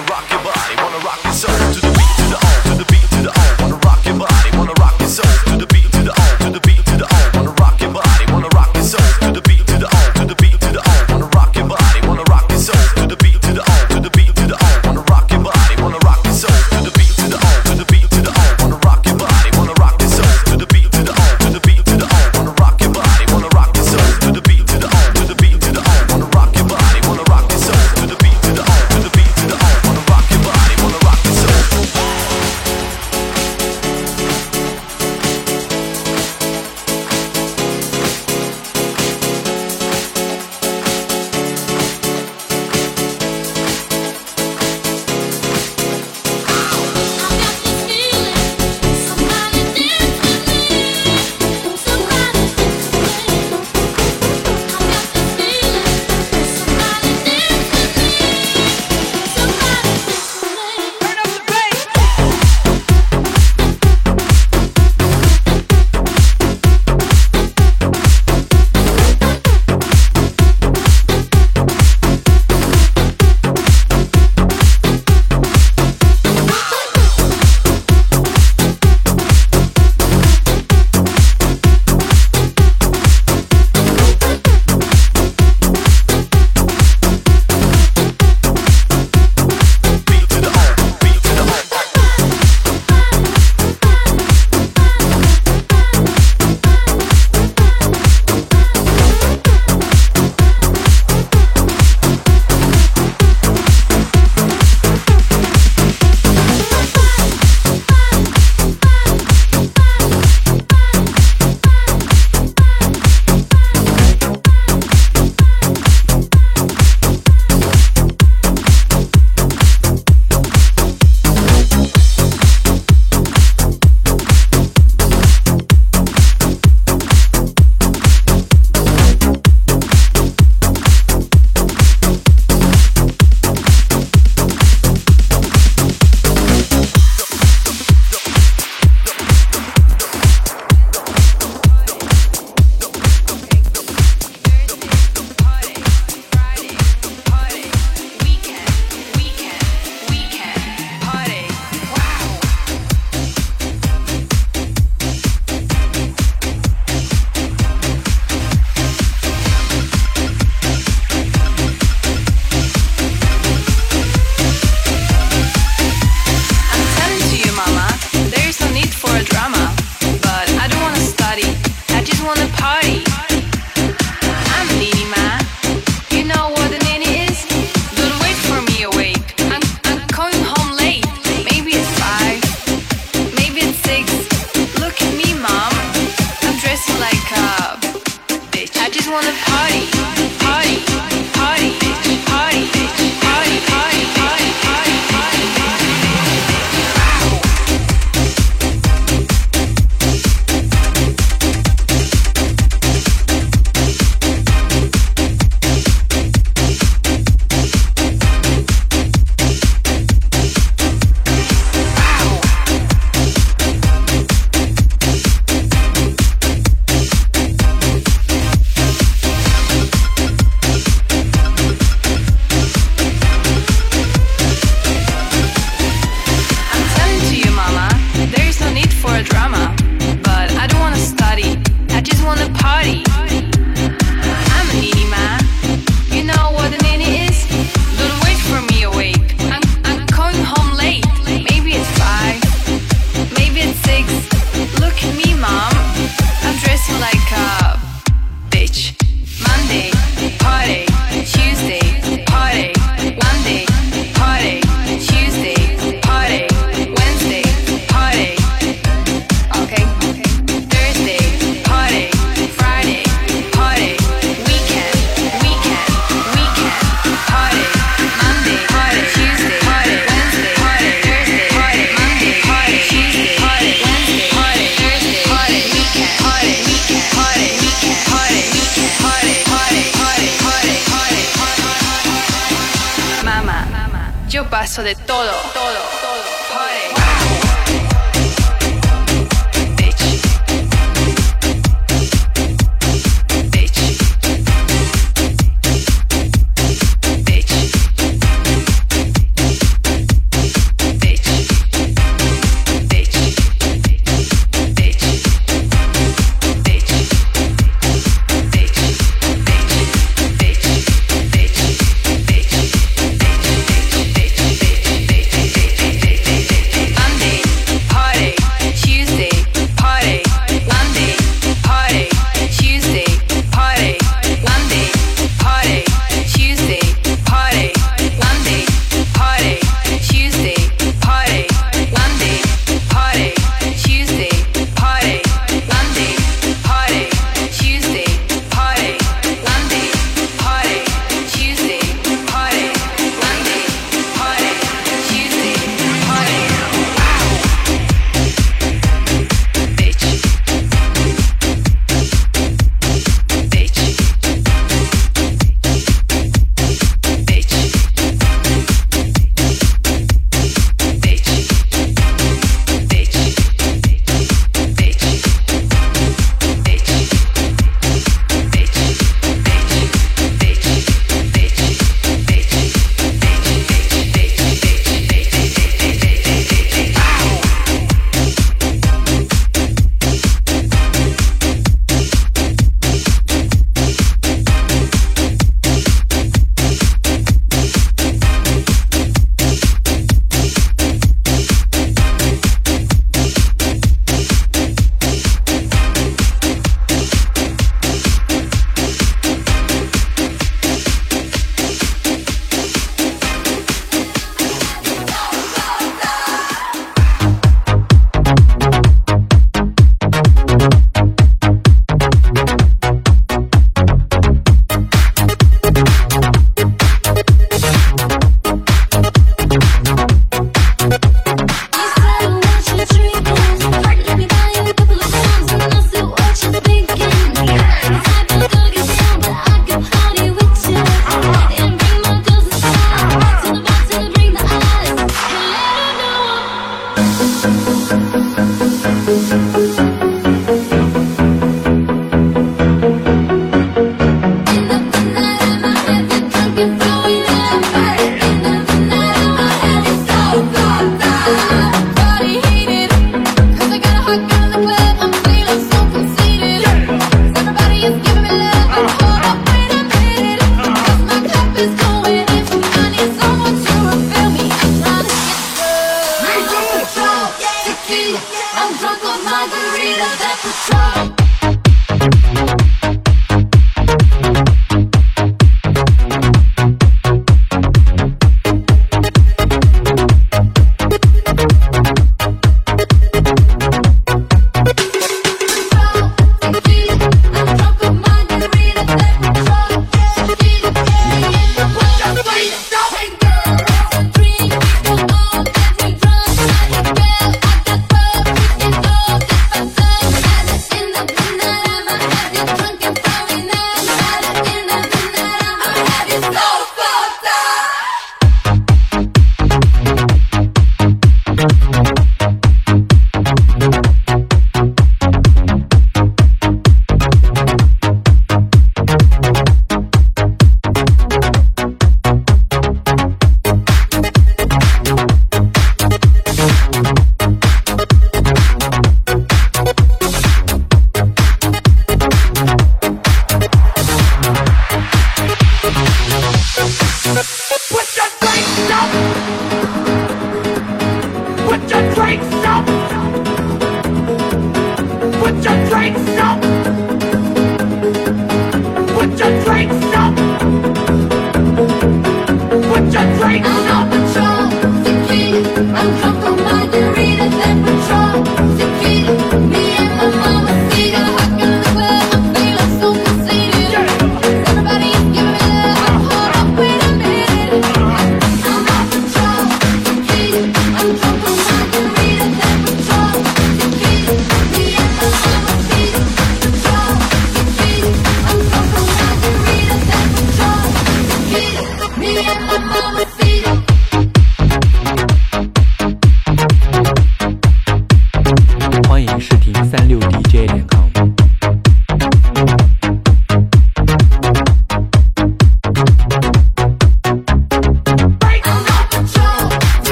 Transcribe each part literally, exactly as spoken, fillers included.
paso de todo, todo, todo. Party.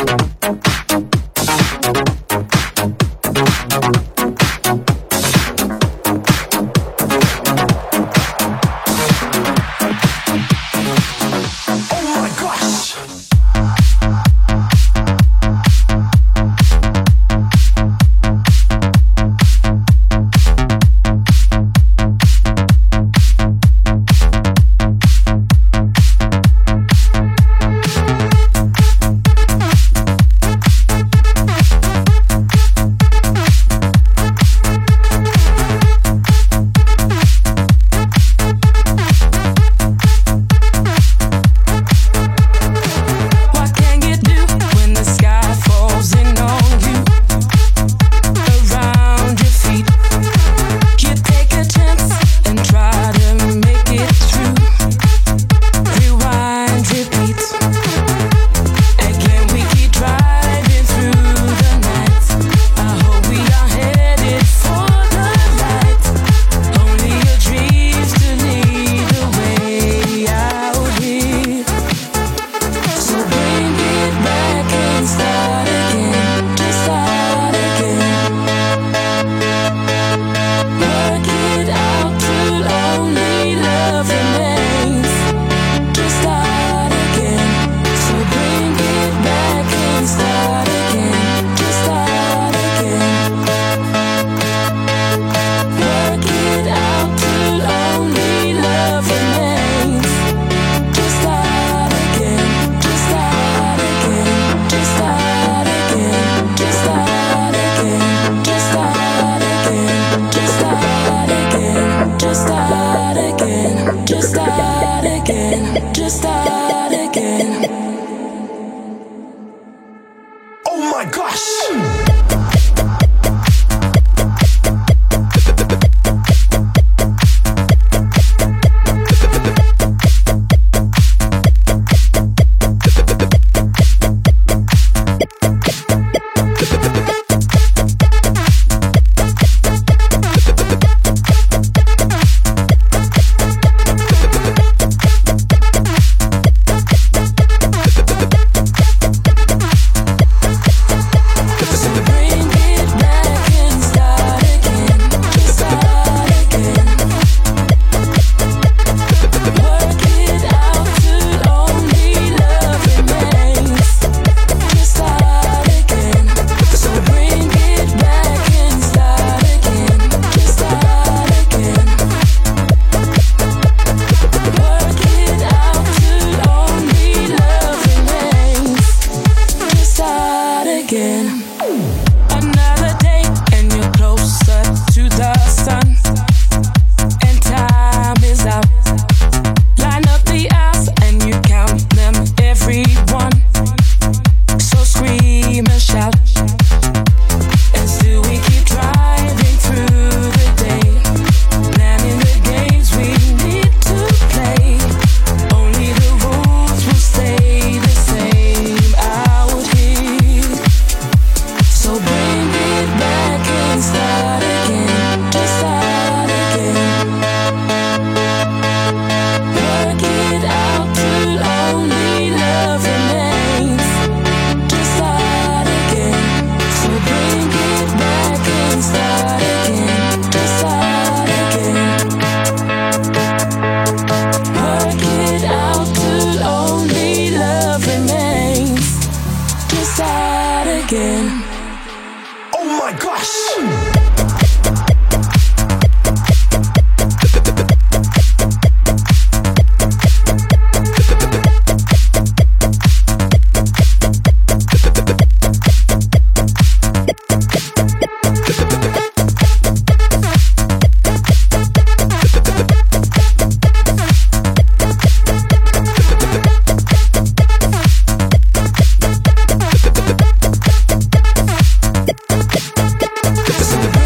This is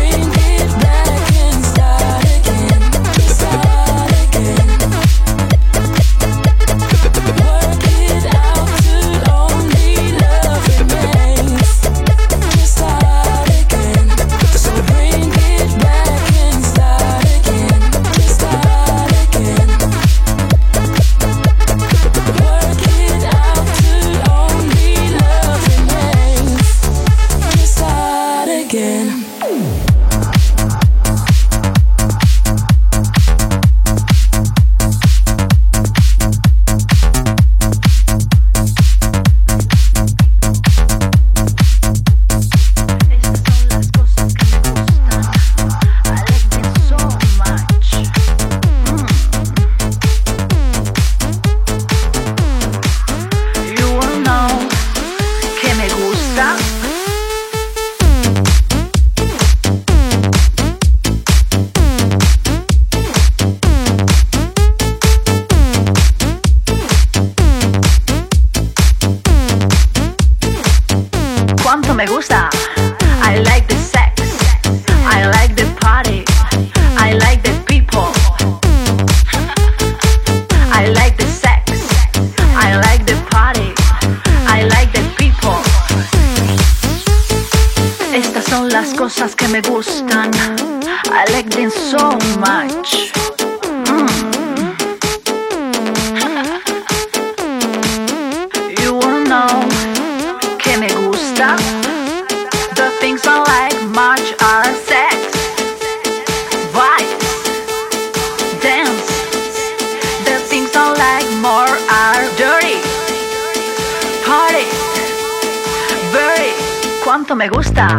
gusta. I like the sex, I like the party, I like the people. I like the sex, I like the party, I like the people. Estas son las cosas que me gustan. I like them so much. Mm. You wanna know que me gusta? The things I like much are sex, vibes, dance. The things I like more are dirty, party, very. Quanto me gusta.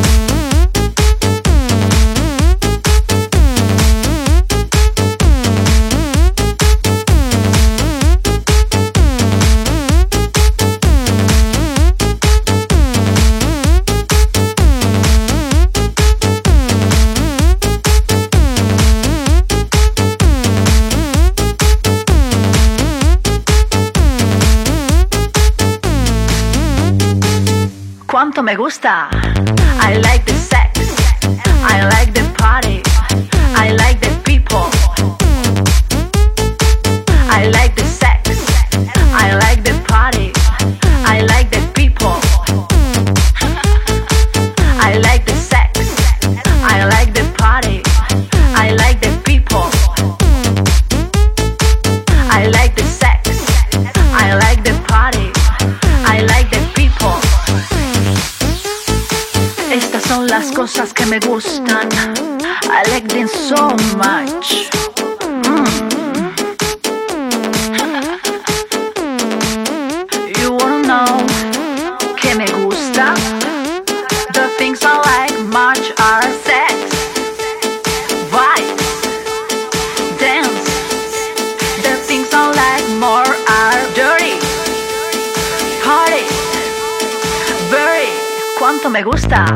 Quanto me gusta. I like the sex, I like the party, I like the people. I like the sex, I like the party, I like the people. I like the sex, I like the party, I like the people. I like the sex, I like the party, I like the people. Estas son las cosas que me gustan. I like them so much. Mm. You wanna know que me gusta? The things I like much are sex, vibes, dance. The things I like more are dirty, party, very. Quanto me gusta.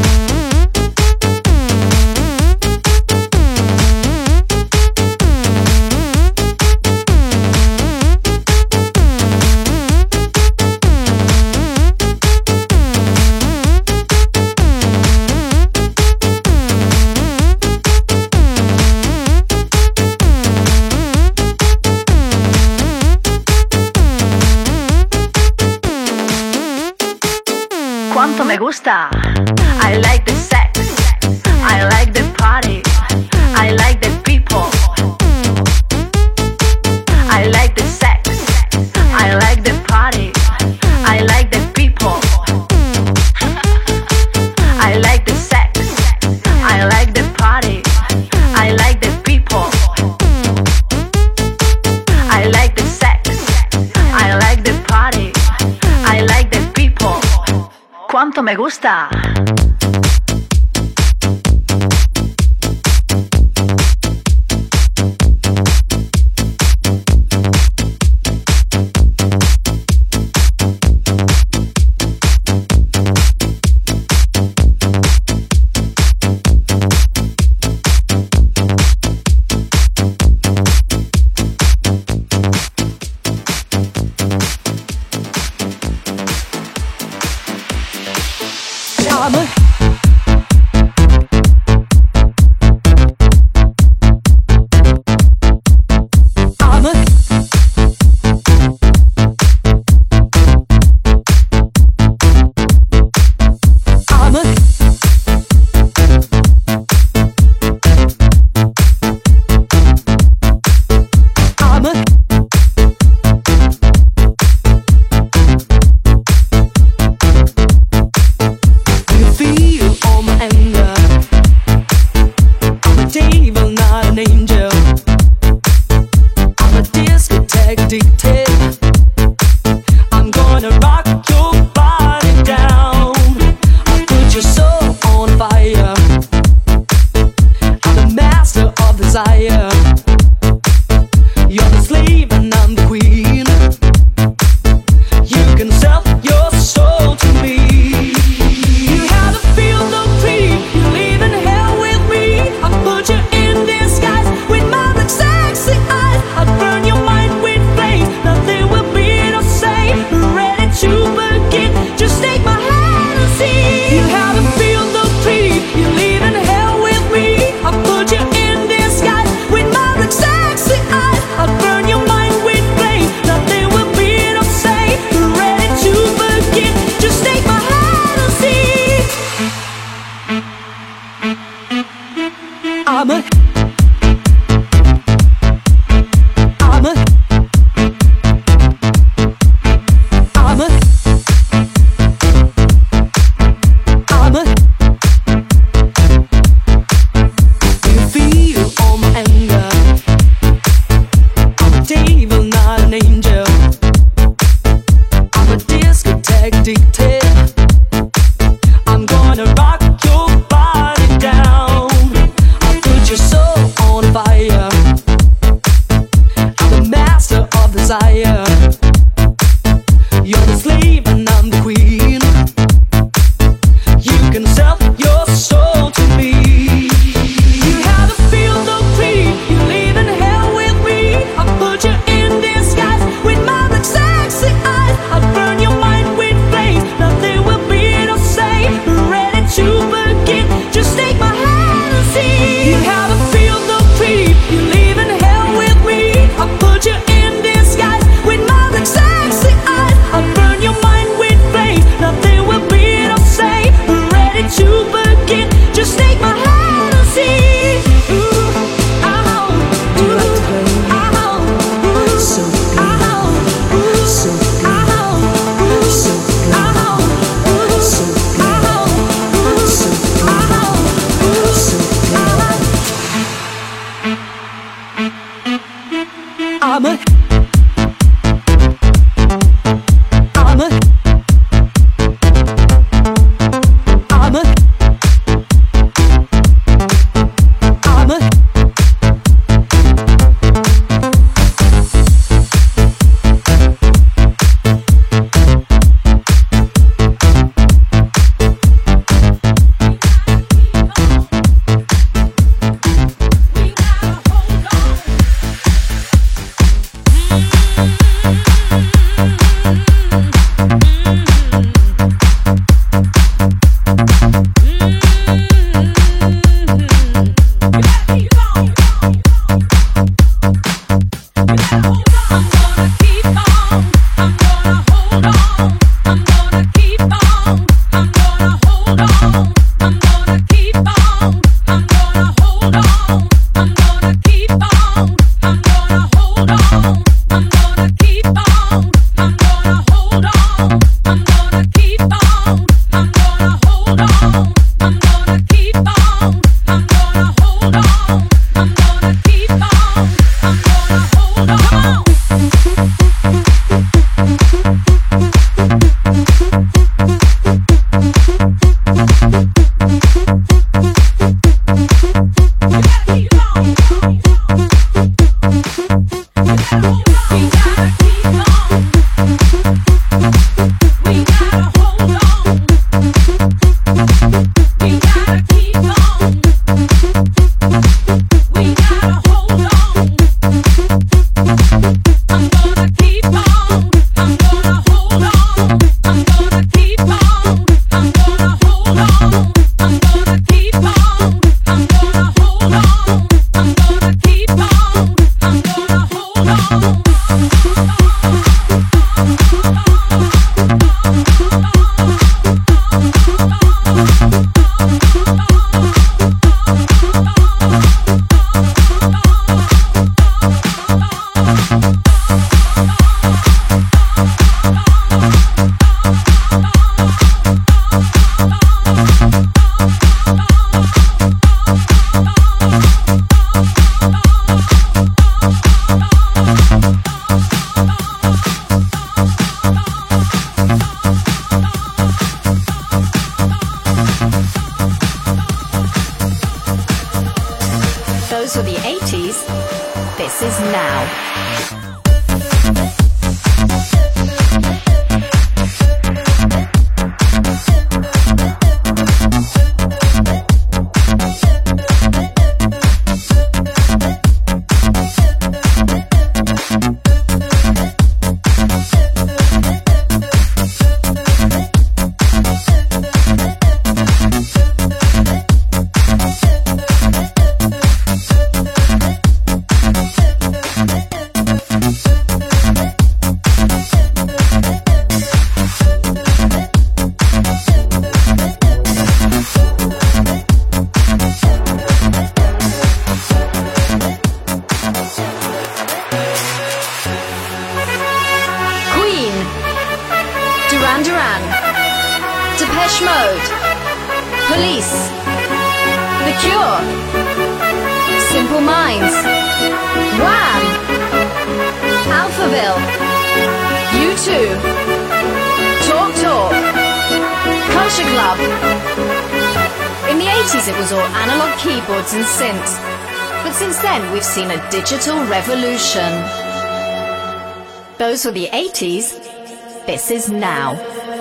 Quanto me gusta. I like the sex, I like the party, I like the people. I like the sex, I like the party, I like the people. I like the sex, I like the party, I like the people. I like the sex, I like the party, I like the people. Quanto me gusta. Feel Those were the eighties. This is now. Duran Duran, Depeche Mode, Police, The Cure, Simple Minds, Wham, Alphaville, U two, Talk Talk, Culture Club. In the eighties it was all analog keyboards and synths, but since then we've seen a digital revolution. Those were the eighties. This is now.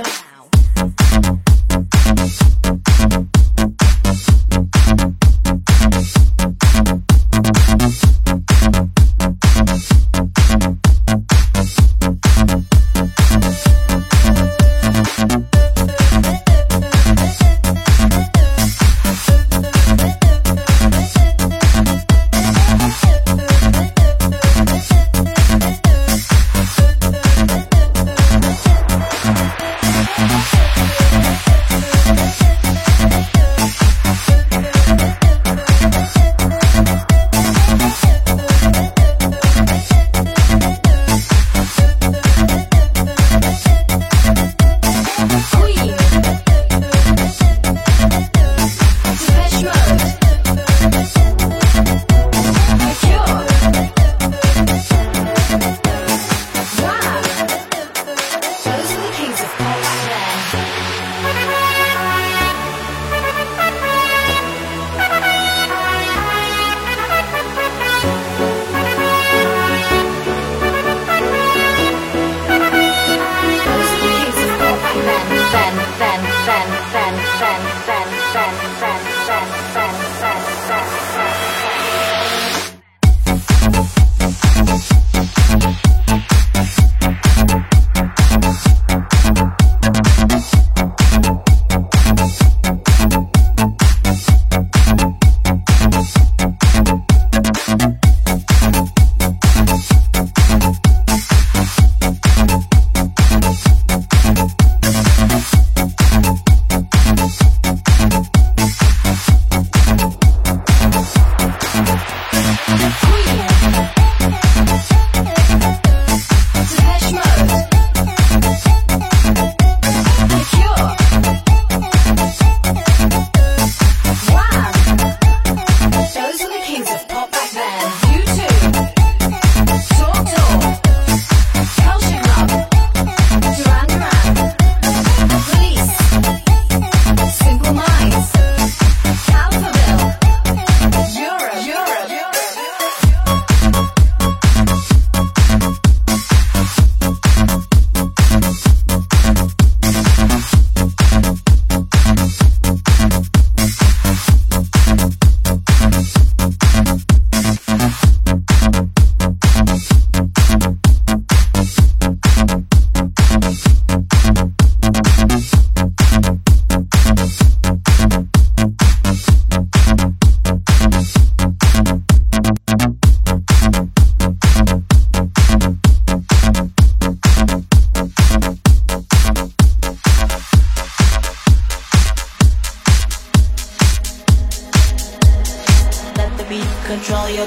Control your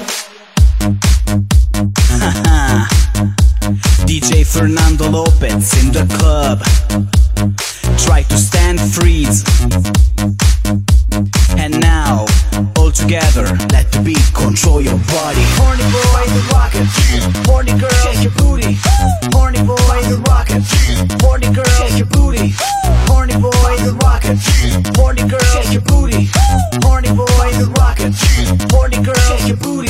D J Fernando Lopez in the club. Try to stand freeze. And now, all together, let the beat control your body. Horny boy, the rocket. Horny girl, shake your booty. Horny boy, the rocket. Horny girl, shake your booty. Horny boy, the rocket. Horny girl, shake your booty. Horny boy, the rocket. Horny girl, shake your booty.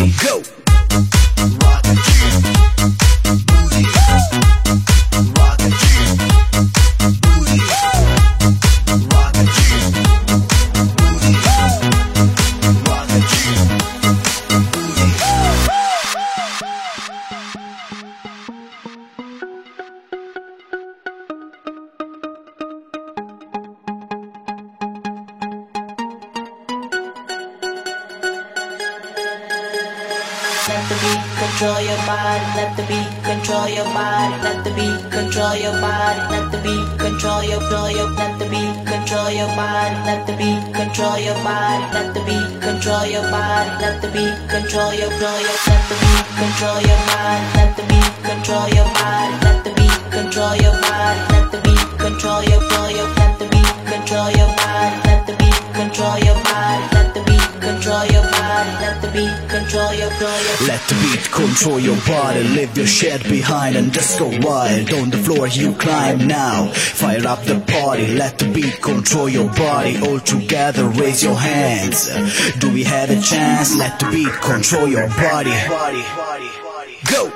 let the beat control your body, let the beat control your body, let the beat control your body, let the beat control your your let the beat control your body, let the beat control your body, let the beat control your body, let the beat control your your let the beat control your body, let the beat control your body, let the beat control your body, let the beat control your your let the beat control your body, let the beat control your body, let the beat control your body, let the beat control your your Let the beat control your body, leave your shit behind and just go wild. On the floor you climb now, fire up the party. Let the beat control your body, all together raise your hands. Do we have a chance? Let the beat control your body. Go!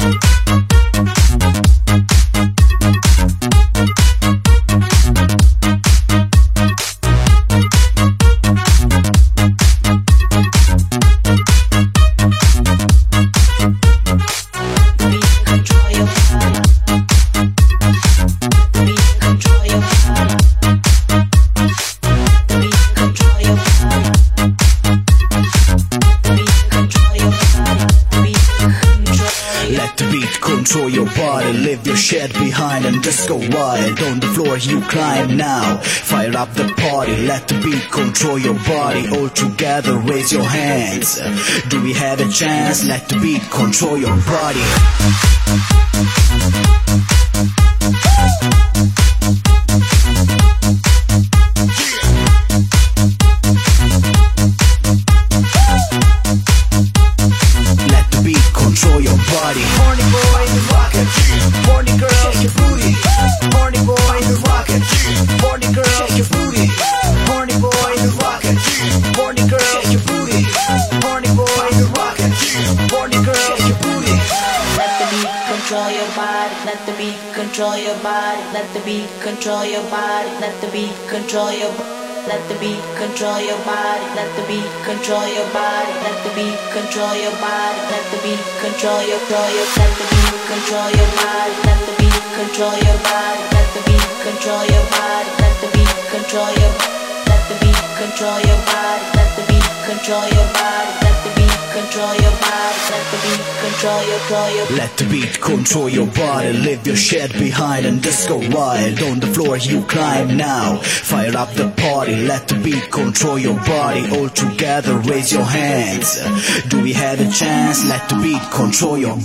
Control your body, leave your shit behind and just go wild. On the floor you climb now, fire up the party. Let the beat control your body, all together raise your hands. Do we have a chance? Let the beat control your body. Let the beat control your body. Horny boy, the rocket. Horny girl, shake your booty. Horny boy, the rocket. Horny girl, shake your booty. Horny boy, the rocket. Horny girl, shake your booty. Horny boy, the rocket. Horny girl, shake your booty. Let the beat control your body, let the beat control your body, let the beat control your body, let the beat control your body. Let the beat control your body, let the beat control your body, let the beat control your body, let the beat control your your let the beat control your body, let the beat control your body, let the beat control your body, let the beat control your let the beat control your body, let the beat control your body, let the beat control your body, let the beat control your your Let the beat control your body, leave your shit behind and just go wild. On the floor you climb now, fire up the party. Let the beat control your body, all together raise your hands. Do we have a chance? Let the beat control your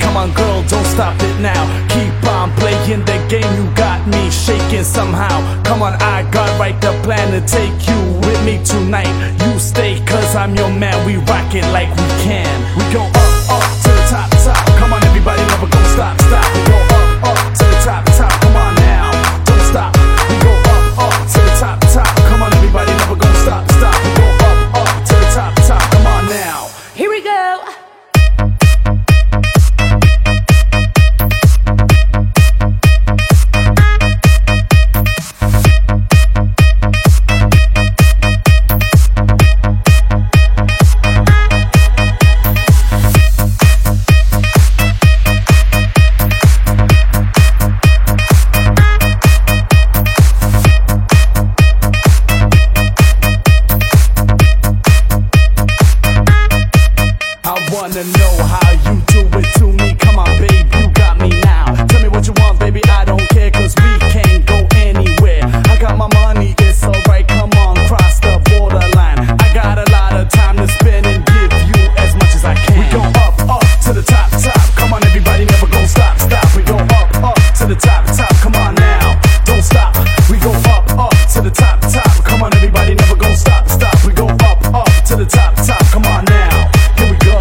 Come on girl, don't stop it now. Keep on playing the game, you got me shaking somehow. Come on, I got right the plan to take you with me tonight. You stay cause I'm your man, we rock it like we can. We go up, up to the top, top. Come on everybody, never gonna stop, stop. We go up, up to the top, top. Come on now, don't stop. We go up, up to the top, top. Come on everybody, never gonna stop, stop. We go up, up to the top, top. Come on now. Here we go. Wanna know how you do it to me? Come on babe, you got me now. Tell me what you want baby, I don't care, cause we can't go anywhere. I got my money, it's alright, come on, cross the borderline. I got a lot of time to spend and give you as much as I can. We go up, up to the top, top. Come on everybody, never gonna stop, stop. We go up, up to the top, top. Come on now, don't stop. We go up, up to the top, top. Come on everybody, never gonna stop, stop. We go up, up to the top, top. Come on now, here we go.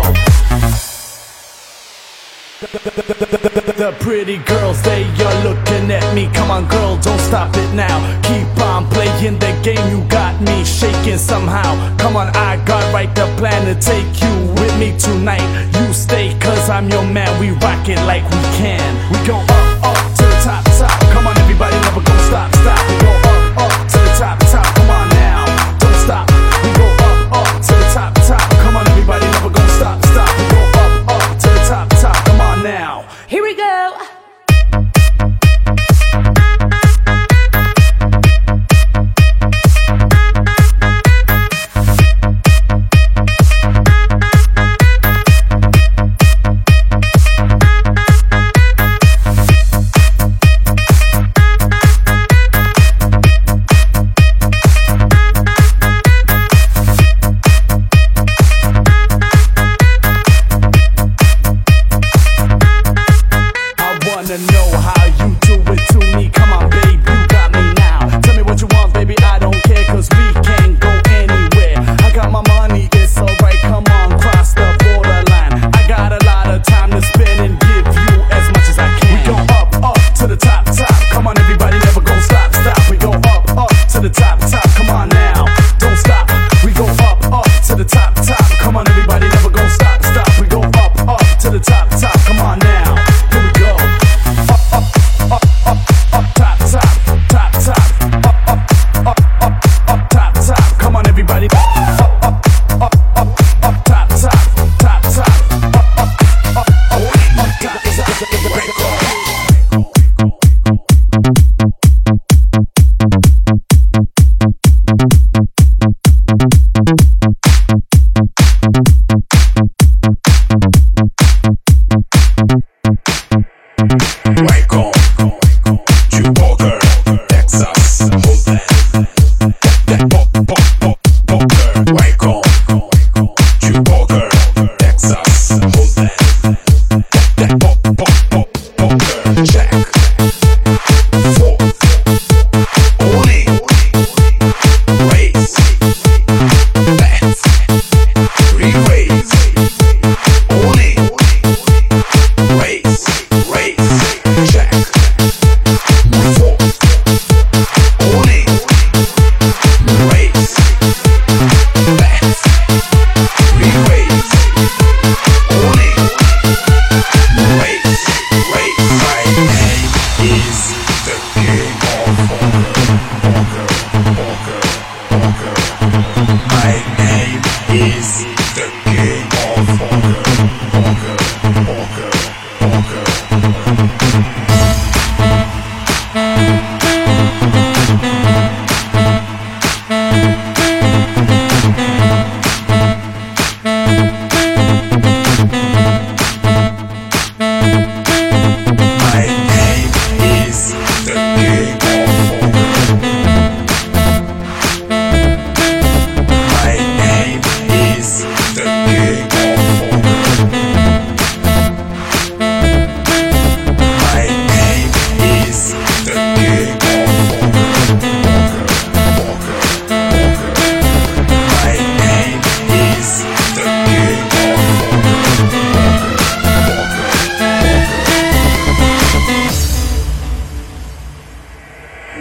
The pretty girls, they are looking at me. Come on girl, don't stop it now. Keep on playing the game, you got me shaking somehow. Come on, I got right the plan to take you with me tonight. You stay cause I'm your man, we rock it like we can. We go up, up to the top, top. Come on everybody, never gonna stop, stop. We go up, up to the top, top. Come on now, don't stop. We go up, up to the top, top. Come on everybody, never gonna stop, stop. We go up, up to the top, top. Come on now. Here we go. Wanna know how you do it to me? Come on babe, you got me now. Tell me what you want baby, I don't care, cause we can't go anywhere. I got my money, it's alright, come on, cross the borderline. I got a lot of time to spend and give you as much as I can. We go up, up to the top, top. Come on everybody, never gonna stop, stop. We go up, up to the top, top. Come on now, don't stop. We go up, up to the top, top. Come on everybody, never gonna stop, stop. We go up, up to the top, top. Come on now, here we go. Up, up, up, up, top, top, top, top. Up, up, up, up, up, top, top. Come on, everybody. Up, up, up, up, up, top, top, top, top. Up, up, up, up, up, top, top. Waco, Walker, Texas, hold that, that pop, pop, pop, poker. Waco, Walker, Texas, hold that, that pop, pop, pop, poker. Check, four, only, raise, left, re-raise, only, raise, raise. Check. Four. Only. Raise. Left. Re-raise. Only. Raise. Raise. My name is the king of poker. Poker. Poker. Poker. My name is the king of poker. Poker. Poker. Poker. My name is the king of poker. My name is the king of poker.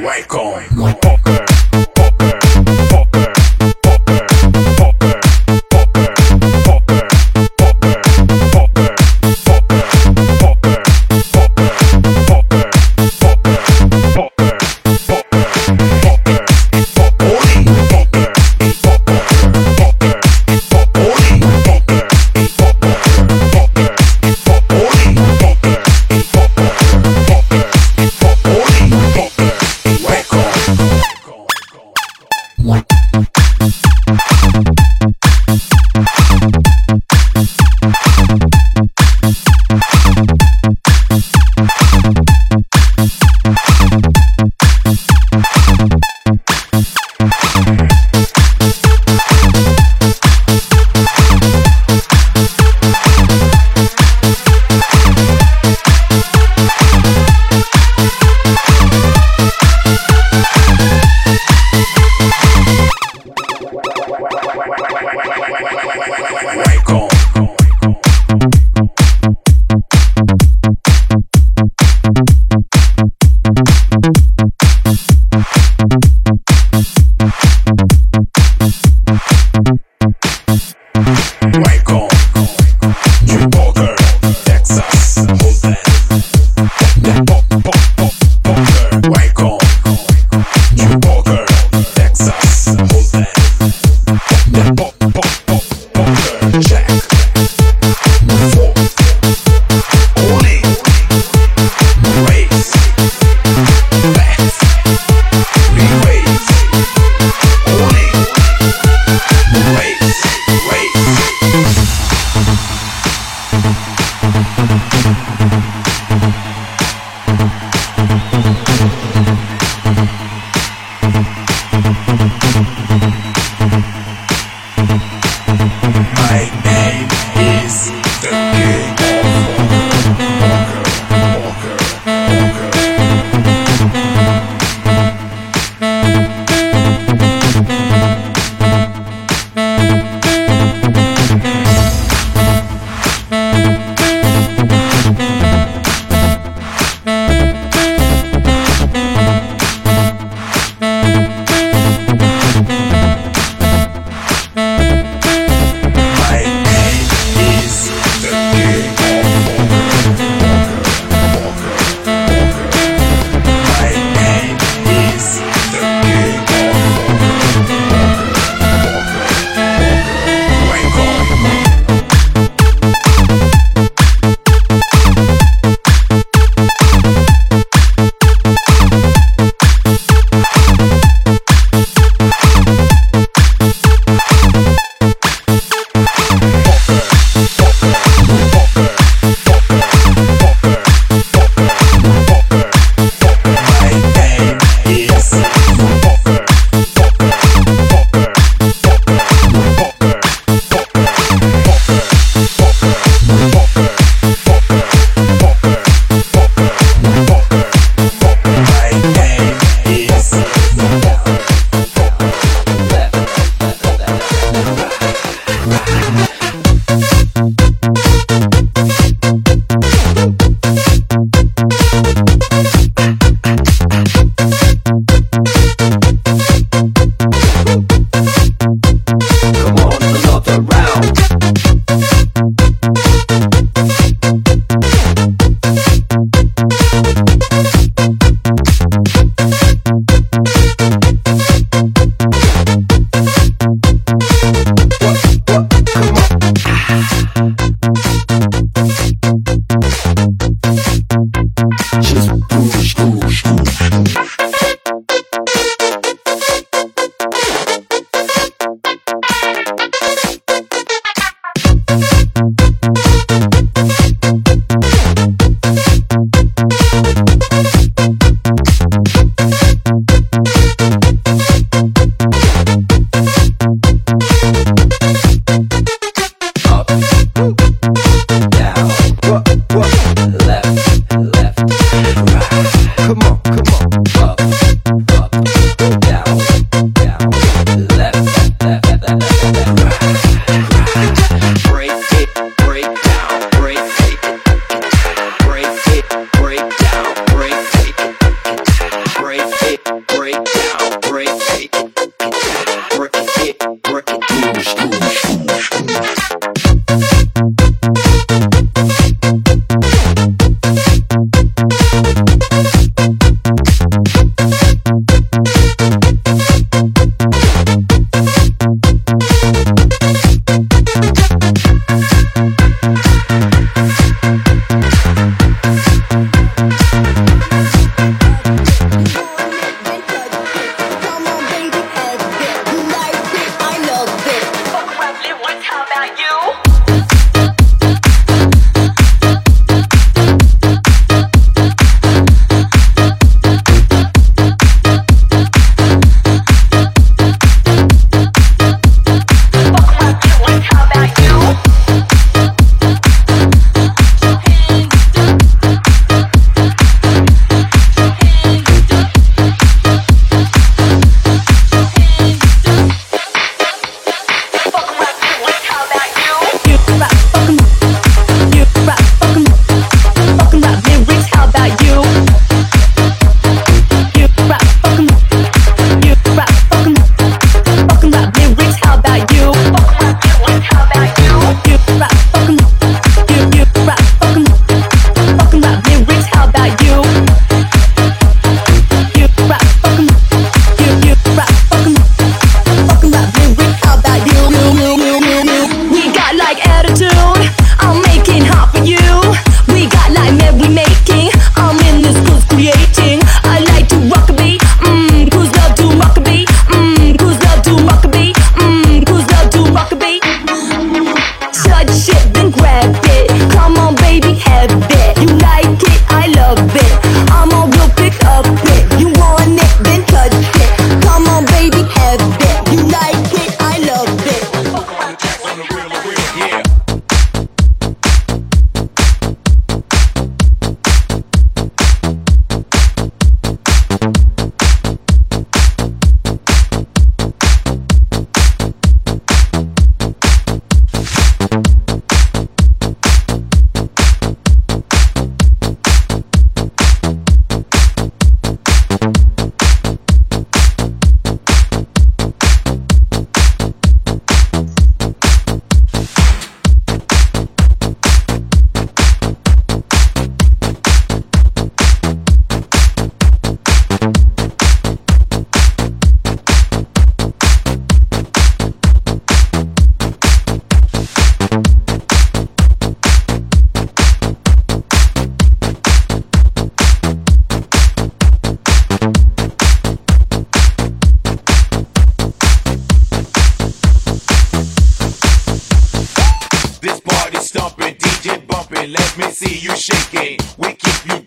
Welcome. Poker, poker, poker, poker, poker, poker, poker, poker, poker, poker, poker, poker, poker, Oli, Oli, Oli, welcome.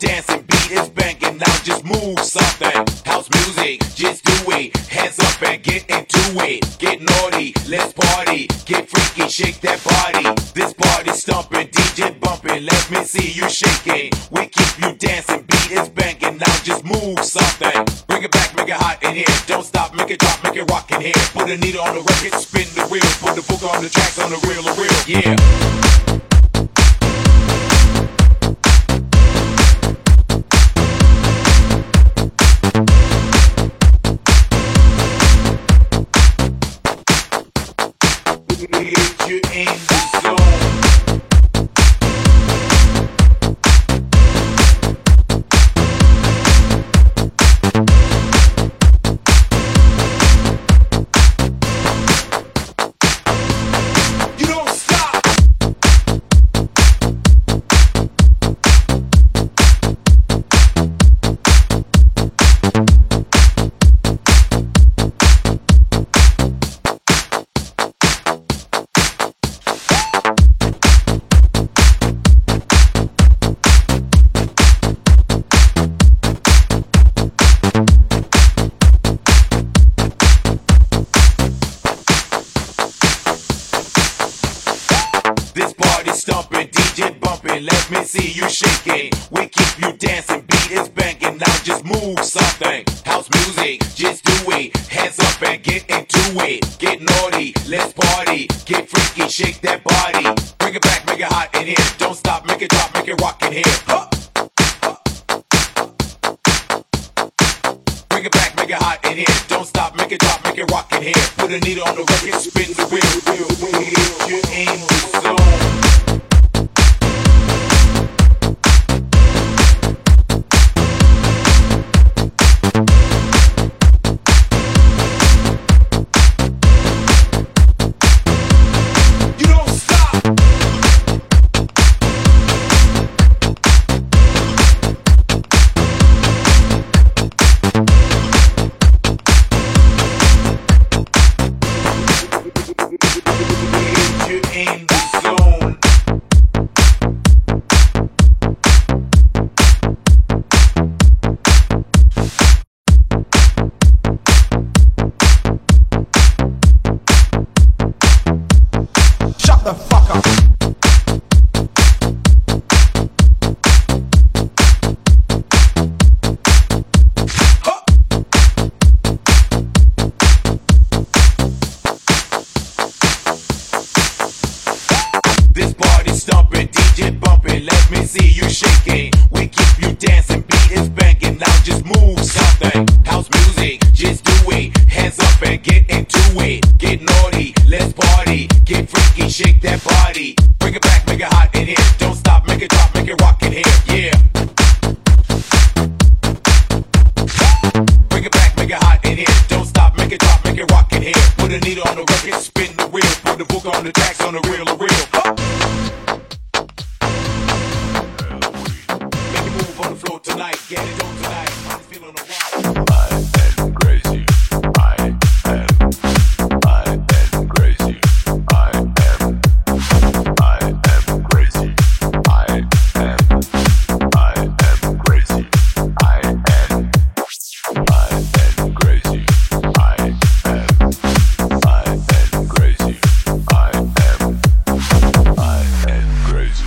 dancing, beat is banging, now just move something. House music, just do it. Hands up and get into it. Get naughty, let's party. Get freaky, shake that body. This party stumping, D J bumping. Let me see you shaking. We keep you dancing, beat is banging, now just move something. Bring it back, make it hot in here. Don't stop, make it drop, make it rock in here. Put a needle on the record, spin the wheel. Put the book on the tracks, on the reel, the real, yeah. Get you in the zone. You don't stop. This party stumping, D J bumping, let me see you shaking. We keep you dancing, beat is banging, now just move something. House music, just do it. Hands up and get into it. Get naughty, let's party. Get freaky, shake that body. Bring it back, make it hot in here. Don't stop, make it drop, make it rock in here. Huh. Bring it back, make it hot in here. Don't stop, make it drop, make it rock in here. Put a needle on the record, spin the wheel, wheel, wheel. Get you in the zone. You don't stop. Get you in the zone. Shut the fuck up. This party stumping, D J bumping, let me see you shaking. We keep you dancing, beat is banging, now just move something. House music, just do it. Hands up and get into it. Get naughty, let's party. Get freaky, shake that body. Bring it back, make it hot in here. Don't stop, make it drop, make it rock in here, yeah. Bring it back, make it hot in here. Don't stop, make it drop, make it rock in here. Put a needle on the record, spin the wheel. Put the book on the tracks, on the reel, the real. Huh. Make it move on the floor tonight, get it on tonight. I'm feeling a wild. I am crazy. I am. I am crazy. I am. I am crazy. I am. I am crazy. I am. I am crazy. I am. I am crazy. I am. I am crazy.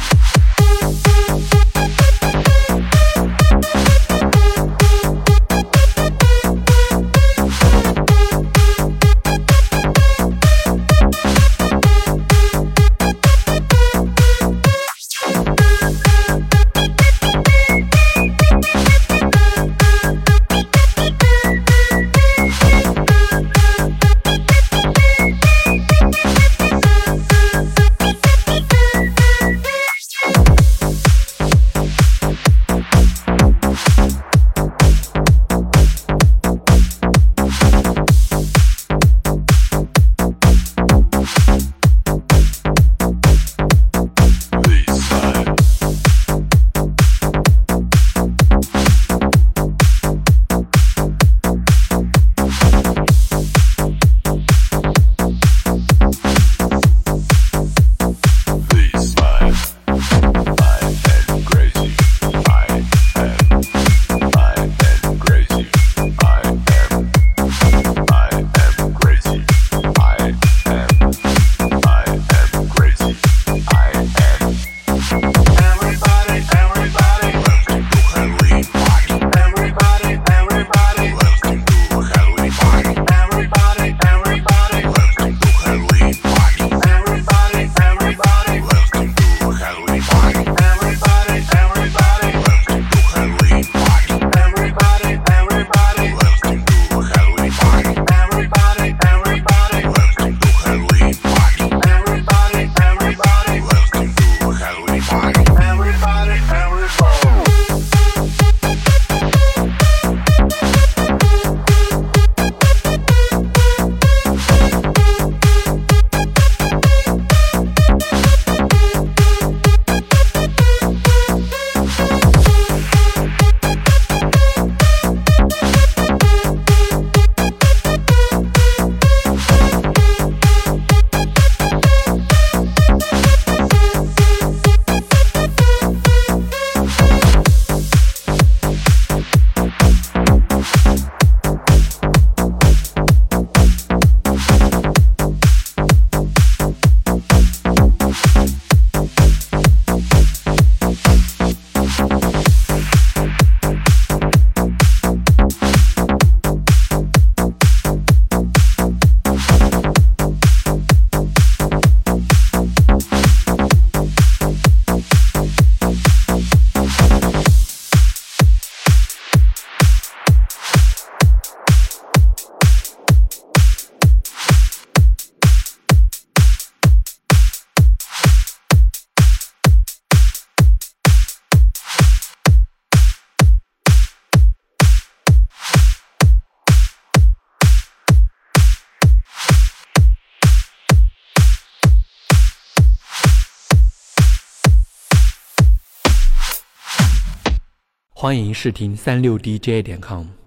欢迎试听三六 D J 点 com。